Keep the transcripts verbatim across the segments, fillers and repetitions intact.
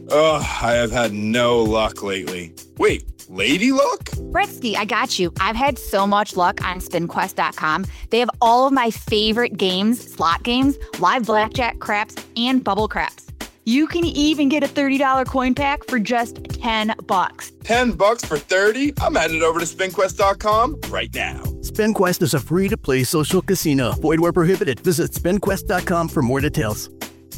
Ugh, I have had no luck lately. Wait, lady luck? Bretsky, I got you. I've had so much luck on spin quest dot com. They have all of my favorite games, slot games, live blackjack, craps, and bubble craps. You can even get a thirty dollars coin pack for just ten bucks. ten bucks for thirty? I'm headed over to spin quest dot com right now. SpinQuest is a free-to-play social casino. Void where prohibited. Visit spin quest dot com for more details.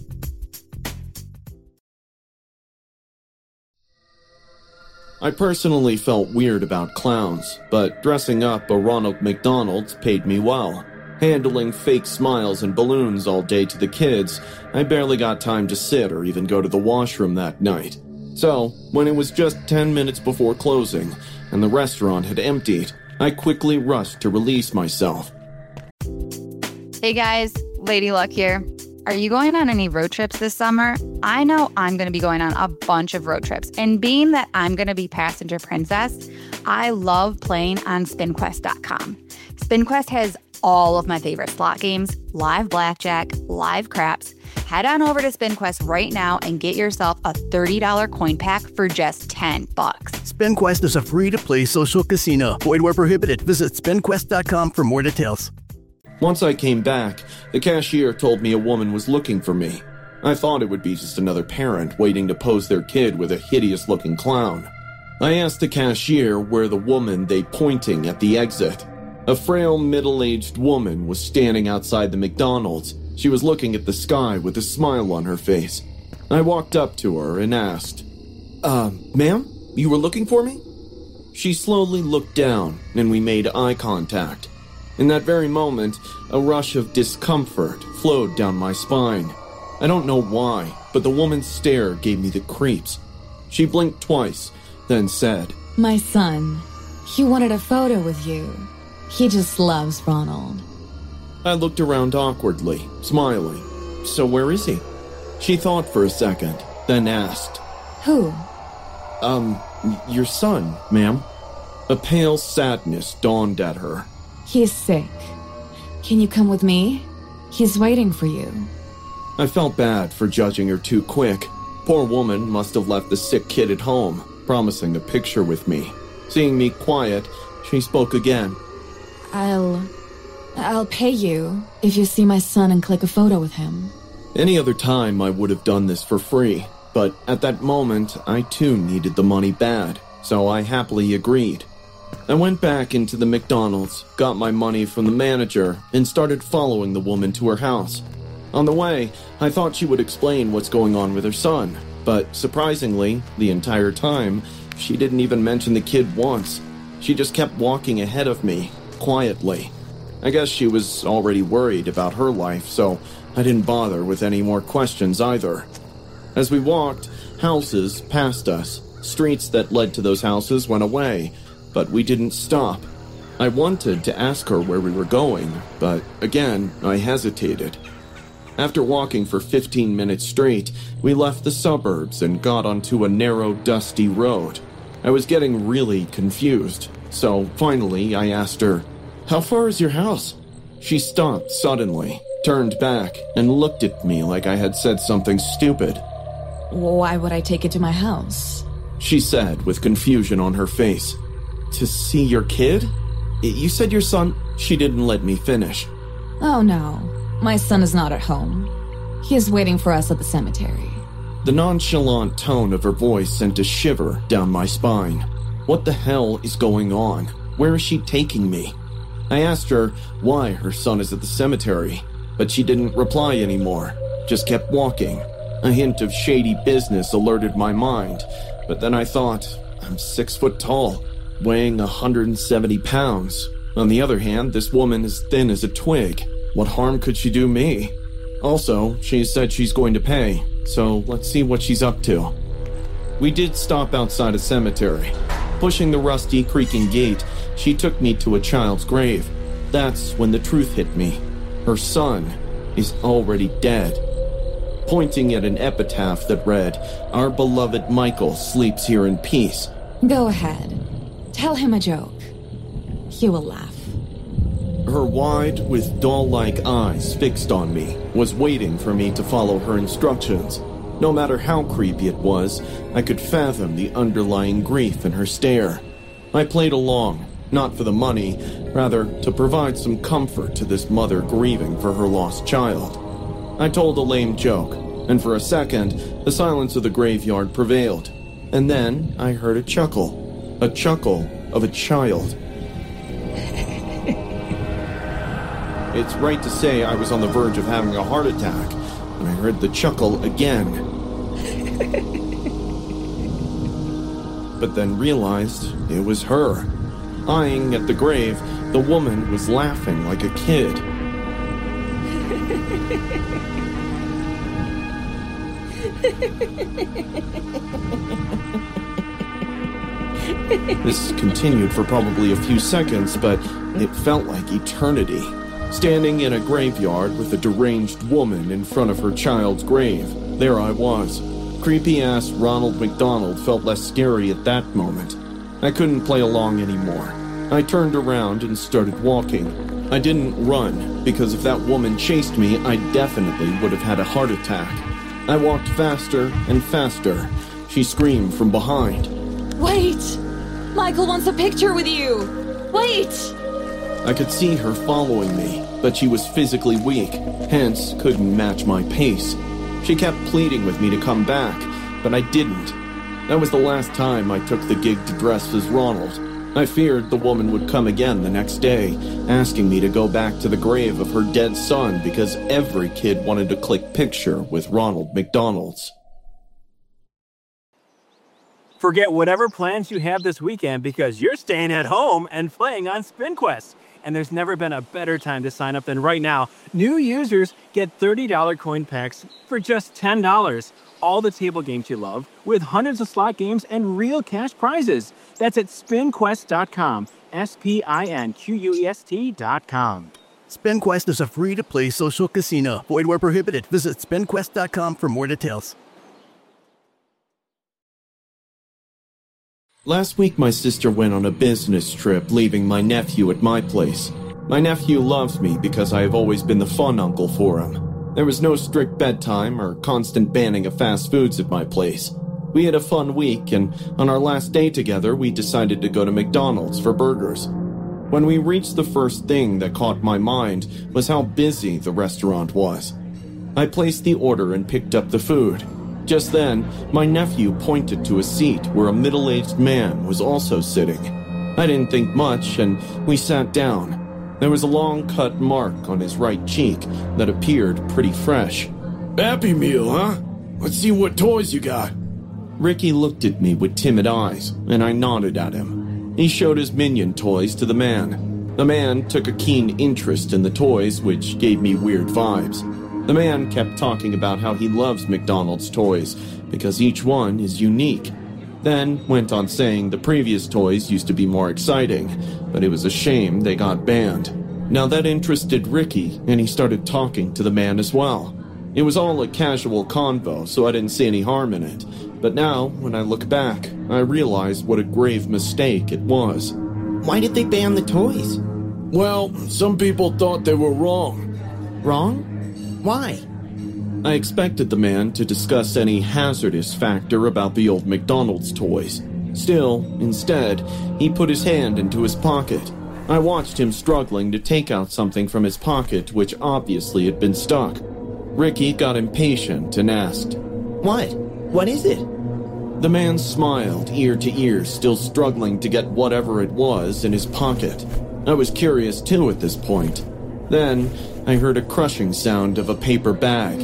I personally felt weird about clowns, but dressing up a Ronald McDonald paid me well. Handling fake smiles and balloons all day to the kids, I barely got time to sit or even go to the washroom that night. So, when it was just ten minutes before closing, and the restaurant had emptied, I quickly rushed to release myself. Hey guys, Lady Luck here. Are you going on any road trips this summer? I know I'm going to be going on a bunch of road trips, and being that I'm going to be passenger princess, I love playing on spin quest dot com. SpinQuest has all of my favorite slot games, live blackjack, live craps. Head on over to SpinQuest right now and get yourself a thirty dollars coin pack for just ten bucks. SpinQuest is a free-to-play social casino. Void where prohibited. Visit spin quest dot com for more details. Once I came back, the cashier told me a woman was looking for me. I thought it would be just another parent waiting to pose their kid with a hideous-looking clown. I asked the cashier where the woman they pointing at the exit. A frail, middle-aged woman was standing outside the McDonald's. She was looking at the sky with a smile on her face. I walked up to her and asked, Uh, ma'am, you were looking for me? She slowly looked down, and we made eye contact. In that very moment, a rush of discomfort flowed down my spine. I don't know why, but the woman's stare gave me the creeps. She blinked twice, then said, My son, he wanted a photo with you. He just loves Ronald. I looked around awkwardly, smiling. So where is he? She thought for a second, then asked, Who? Um, your son, ma'am. A pale sadness dawned at her. He's sick. Can you come with me? He's waiting for you. I felt bad for judging her too quick. Poor woman must have left the sick kid at home, promising a picture with me. Seeing me quiet, she spoke again. I'll... I'll pay you if you see my son and click a photo with him. Any other time I would have done this for free, but at that moment I too needed the money bad, so I happily agreed. I went back into the McDonald's, got my money from the manager, and started following the woman to her house. On the way, I thought she would explain what's going on with her son, but surprisingly, the entire time, she didn't even mention the kid once. She just kept walking ahead of me, quietly. I guess she was already worried about her life, so I didn't bother with any more questions either. As we walked, houses passed us. Streets that led to those houses went away, but we didn't stop. I wanted to ask her where we were going, but again, I hesitated. After walking for fifteen minutes straight, we left the suburbs and got onto a narrow, dusty road. I was getting really confused, so finally I asked her, How far is your house? She stopped suddenly, turned back, and looked at me like I had said something stupid. Why would I take it to my house? She said with confusion on her face. To see your kid? You said your son... She didn't let me finish. Oh no, my son is not at home. He is waiting for us at the cemetery. The nonchalant tone of her voice sent a shiver down my spine. What the hell is going on? Where is she taking me? I asked her why her son is at the cemetery, but she didn't reply anymore, just kept walking. A hint of shady business alerted my mind, but then I thought, I'm six foot tall, weighing one hundred seventy pounds. On the other hand, this woman is thin as a twig. What harm could she do me? Also, she said she's going to pay, so let's see what she's up to. We did stop outside a cemetery. Pushing the rusty, creaking gate, she took me to a child's grave. That's when the truth hit me. Her son is already dead. Pointing at an epitaph that read, Our beloved Michael sleeps here in peace. Go ahead. Tell him a joke. He will laugh. Her wide, with doll-like eyes fixed on me, was waiting for me to follow her instructions. No matter how creepy it was, I could fathom the underlying grief in her stare. I played along, not for the money, rather to provide some comfort to this mother grieving for her lost child. I told a lame joke, and for a second, the silence of the graveyard prevailed. And then I heard a chuckle, a chuckle of a child. It's right to say I was on the verge of having a heart attack when I heard the chuckle again. But then realized it was her. Eyeing at the grave, the woman was laughing like a kid. This continued for probably a few seconds, but it felt like eternity. Standing in a graveyard with a deranged woman in front of her child's grave, there I was. Creepy-ass Ronald McDonald felt less scary at that moment. I couldn't play along anymore. I turned around and started walking. I didn't run, because if that woman chased me, I definitely would have had a heart attack. I walked faster and faster. She screamed from behind. Wait! Michael wants a picture with you! Wait! I could see her following me, but she was physically weak, hence couldn't match my pace. She kept pleading with me to come back, but I didn't. That was the last time I took the gig to dress as Ronald. I feared the woman would come again the next day, asking me to go back to the grave of her dead son because every kid wanted to click picture with Ronald McDonald's. Forget whatever plans you have this weekend because you're staying at home and playing on SpinQuest. And there's never been a better time to sign up than right now. New users get thirty dollars coin packs for just ten dollars. All the table games you love, with hundreds of slot games and real cash prizes. That's at spin quest dot com. S P I N Q U E S T dot com. SpinQuest is a free-to-play social casino. Void where prohibited. Visit spin quest dot com for more details. Last week, my sister went on a business trip, leaving my nephew at my place. My nephew loves me because I have always been the fun uncle for him. There was no strict bedtime or constant banning of fast foods at my place. We had a fun week, and on our last day together, we decided to go to McDonald's for burgers. When we reached, the first thing that caught my mind was how busy the restaurant was. I placed the order and picked up the food. Just then, my nephew pointed to a seat where a middle-aged man was also sitting. I didn't think much, and we sat down. There was a long-cut mark on his right cheek that appeared pretty fresh. Happy Meal, huh? Let's see what toys you got. Ricky looked at me with timid eyes, and I nodded at him. He showed his Minion toys to the man. The man took a keen interest in the toys, which gave me weird vibes. The man kept talking about how he loves McDonald's toys because each one is unique. Then went on saying the previous toys used to be more exciting, but it was a shame they got banned. Now that interested Ricky, and he started talking to the man as well. It was all a casual convo, so I didn't see any harm in it. But now, when I look back, I realize what a grave mistake it was. Why did they ban the toys? Well, some people thought they were wrong. Wrong? Why? I expected the man to discuss any hazardous factor about the old McDonald's toys. Still, instead, he put his hand into his pocket. I watched him struggling to take out something from his pocket, which obviously had been stuck. Ricky got impatient and asked, What? What is it? The man smiled, ear to ear, still struggling to get whatever it was in his pocket. I was curious too at this point. Then, I heard a crushing sound of a paper bag.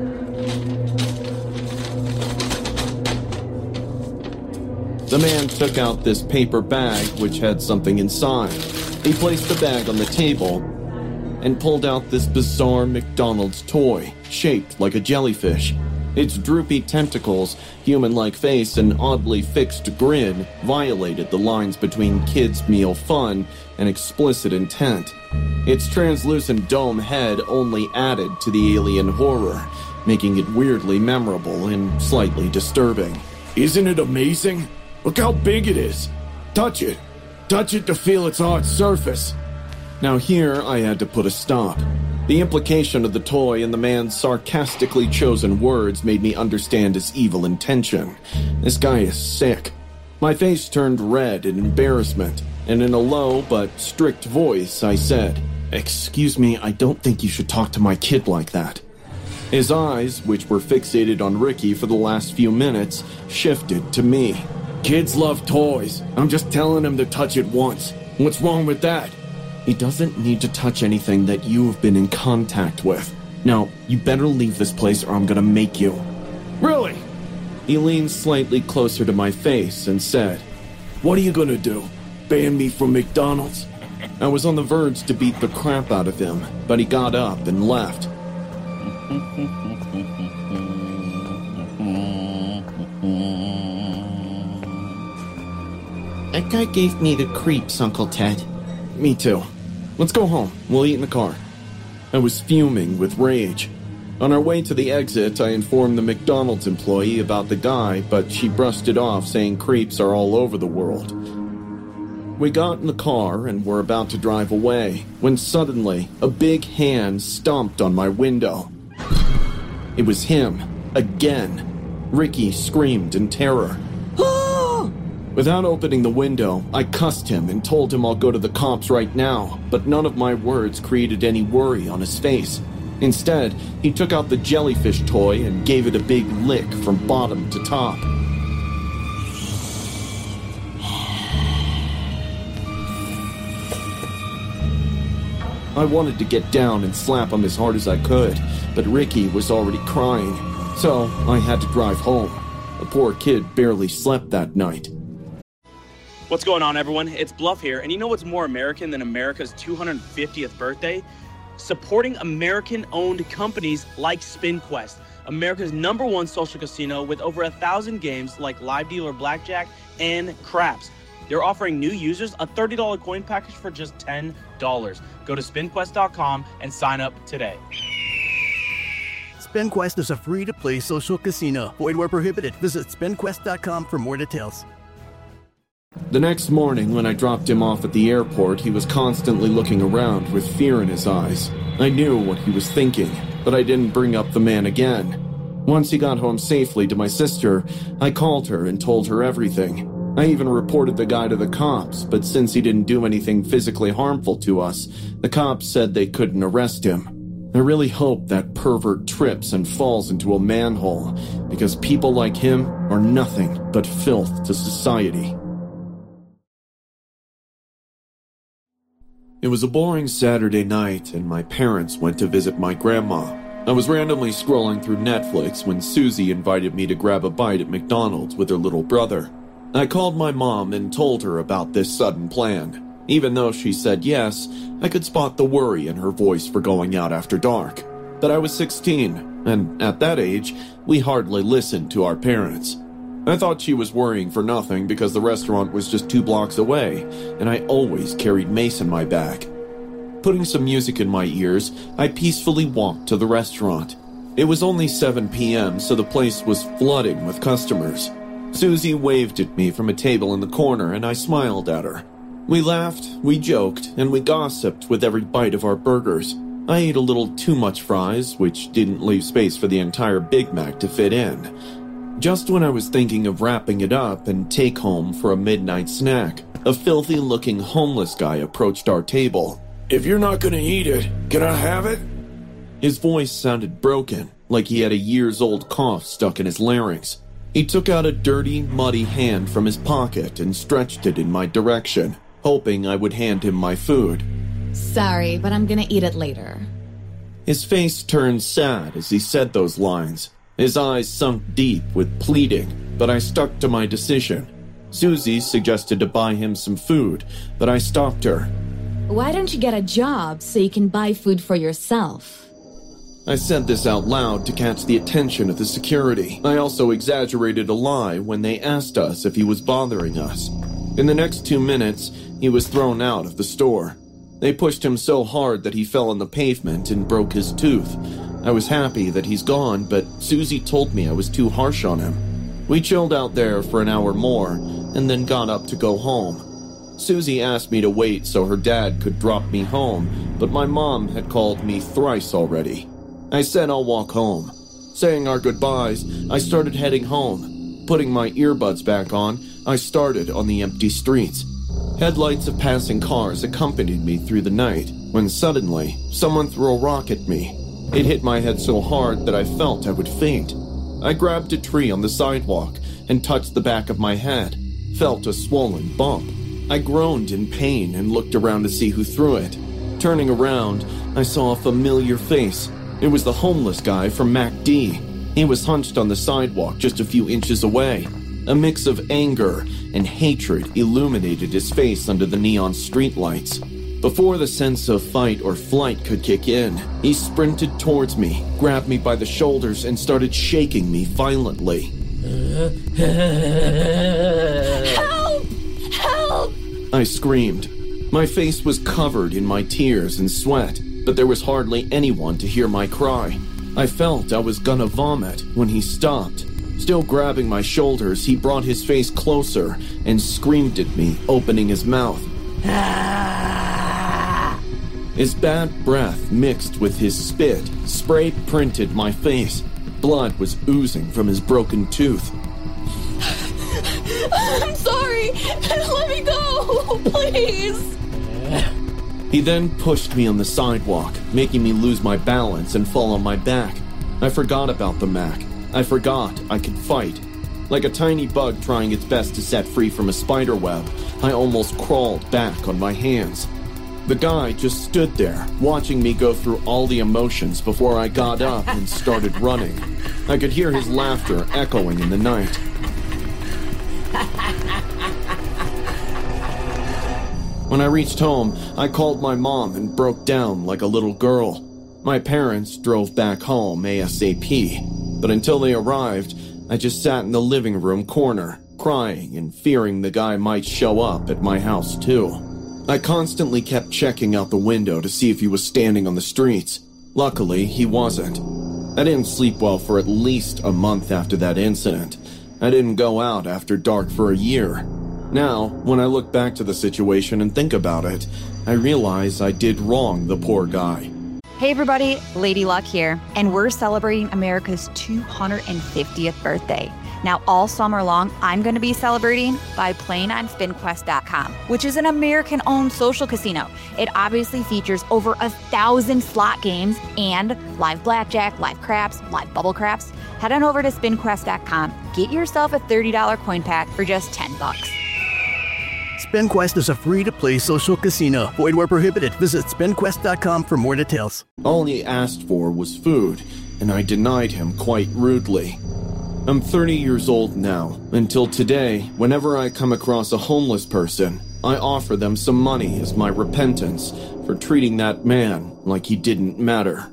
The man took out this paper bag, which had something inside. He placed the bag on the table and pulled out this bizarre McDonald's toy, shaped like a jellyfish. Its droopy tentacles, human-like face, and oddly fixed grin violated the lines between kids' meal fun and explicit intent. Its translucent dome head only added to the alien horror, making it weirdly memorable and slightly disturbing. Isn't it amazing? Look how big it is. Touch it. Touch it to feel its hard surface. Now here I had to put a stop. The implication of the toy and the man's sarcastically chosen words made me understand his evil intention. This guy is sick. My face turned red in embarrassment, and in a low but strict voice, I said, "Excuse me, I don't think you should talk to my kid like that." His eyes, which were fixated on Ricky for the last few minutes, shifted to me. "Kids love toys. I'm just telling him to touch it once. What's wrong with that?" "He doesn't need to touch anything that you have been in contact with. Now, you better leave this place or I'm gonna make you." "Really?" He leaned slightly closer to my face and said, "What are you gonna do? Ban me from McDonald's?" I was on the verge to beat the crap out of him, but he got up and left. That guy gave me the creeps, Uncle Ted. Me too. Let's go home. We'll eat in the car. I was fuming with rage. On our way to the exit, I informed the McDonald's employee about the guy, but she brushed it off, saying creeps are all over the world. We got in the car and were about to drive away, when suddenly, a big hand stomped on my window. It was him. Again. Ricky screamed in terror. Without opening the window, I cussed him and told him I'll go to the cops right now, but none of my words created any worry on his face. Instead, he took out the jellyfish toy and gave it a big lick from bottom to top. I wanted to get down and slap him as hard as I could, but Ricky was already crying, so I had to drive home. The poor kid barely slept that night. What's going on, everyone? It's Bluff here, and you know what's more American than America's two hundred fiftieth birthday? Supporting American-owned companies like SpinQuest, America's number one social casino with over a thousand games like Live Dealer Blackjack and Craps. They're offering new users a thirty dollars coin package for just ten dollars. Go to spin quest dot com and sign up today. SpinQuest is a free-to-play social casino. Void where prohibited. Visit spin quest dot com for more details. The next morning, when I dropped him off at the airport, he was constantly looking around with fear in his eyes. I knew what he was thinking, but I didn't bring up the man again. Once he got home safely to my sister, I called her and told her everything. I even reported the guy to the cops, but since he didn't do anything physically harmful to us, the cops said they couldn't arrest him. I really hope that pervert trips and falls into a manhole, because people like him are nothing but filth to society. It was a boring Saturday night, and my parents went to visit my grandma. I was randomly scrolling through Netflix when Susie invited me to grab a bite at McDonald's with her little brother. I called my mom and told her about this sudden plan. Even though she said yes, I could spot the worry in her voice for going out after dark. But I was sixteen, and at that age, we hardly listened to our parents. I thought she was worrying for nothing because the restaurant was just two blocks away, and I always carried Mace in my bag. Putting some music in my ears, I peacefully walked to the restaurant. It was only seven p.m., so the place was flooding with customers. Susie waved at me from a table in the corner, and I smiled at her. We laughed, we joked, and we gossiped with every bite of our burgers. I ate a little too much fries, which didn't leave space for the entire Big Mac to fit in. Just when I was thinking of wrapping it up and take home for a midnight snack, a filthy-looking homeless guy approached our table. If you're not gonna eat it, can I have it? His voice sounded broken, like he had a years-old cough stuck in his larynx. He took out a dirty, muddy hand from his pocket and stretched it in my direction, hoping I would hand him my food. Sorry, but I'm gonna eat it later. His face turned sad as he said those lines. His eyes sunk deep with pleading, but I stuck to my decision. Susie suggested to buy him some food, but I stopped her. Why don't you get a job so you can buy food for yourself? I said this out loud to catch the attention of the security. I also exaggerated a lie when they asked us if he was bothering us. In the next two minutes, he was thrown out of the store. They pushed him so hard that he fell on the pavement and broke his tooth. I was happy that he's gone, but Susie told me I was too harsh on him. We chilled out there for an hour more, and then got up to go home. Susie asked me to wait so her dad could drop me home, but my mom had called me thrice already. I said I'll walk home. Saying our goodbyes, I started heading home. Putting my earbuds back on, I started on the empty streets. Headlights of passing cars accompanied me through the night, when suddenly, someone threw a rock at me. It hit my head so hard that I felt I would faint. I grabbed a tree on the sidewalk and touched the back of my head, felt a swollen bump. I groaned in pain and looked around to see who threw it. Turning around, I saw a familiar face. It was the homeless guy from M A C D. He was hunched on the sidewalk just a few inches away. A mix of anger and hatred illuminated his face under the neon streetlights. Before the sense of fight or flight could kick in, he sprinted towards me, grabbed me by the shoulders, and started shaking me violently. Help! Help! I screamed. My face was covered in my tears and sweat, but there was hardly anyone to hear my cry. I felt I was gonna vomit when he stopped. Still grabbing my shoulders, he brought his face closer and screamed at me, opening his mouth. His bad breath mixed with his spit spray-printed my face. Blood was oozing from his broken tooth. I'm sorry! Let me go! Please! He then pushed me on the sidewalk, making me lose my balance and fall on my back. I forgot about the Mac. I forgot I could fight. Like a tiny bug trying its best to set free from a spider web, I almost crawled back on my hands. The guy just stood there, watching me go through all the emotions before I got up and started running. I could hear his laughter echoing in the night. When I reached home, I called my mom and broke down like a little girl. My parents drove back home ASAP, but until they arrived, I just sat in the living room corner, crying and fearing the guy might show up at my house too. I constantly kept checking out the window to see if he was standing on the streets. Luckily, he wasn't. I didn't sleep well for at least a month after that incident. I didn't go out after dark for a year. Now, when I look back to the situation and think about it, I realize I did wrong the poor guy. Hey everybody, Lady Luck here, and we're celebrating America's two hundred fiftieth birthday. Now, all summer long, I'm going to be celebrating by playing on spin quest dot com, which is an American-owned social casino. It obviously features over a thousand slot games and live blackjack, live craps, live bubble craps. Head on over to spin quest dot com, get yourself a thirty dollars coin pack for just ten bucks. SpinQuest is a free-to-play social casino. Void where prohibited. Visit spin quest dot com for more details. All he asked for was food, and I denied him quite rudely. I'm thirty years old now. Until today, whenever I come across a homeless person, I offer them some money as my repentance for treating that man like he didn't matter.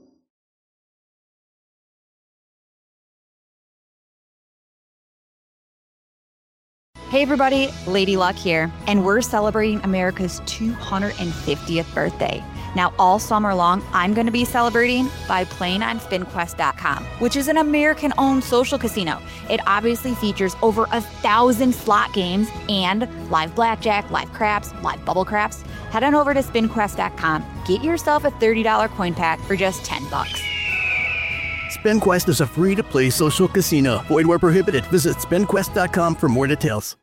Hey everybody, Lady Luck here, and we're celebrating America's two hundred fiftieth birthday. Now, all summer long, I'm going to be celebrating by playing on spin quest dot com, which is an American-owned social casino. It obviously features over a thousand slot games and live blackjack, live craps, live bubble craps. Head on over to spin quest dot com, get yourself a thirty dollars coin pack for just ten bucks. SpinQuest is a free-to-play social casino. Void where prohibited. Visit spin quest dot com for more details.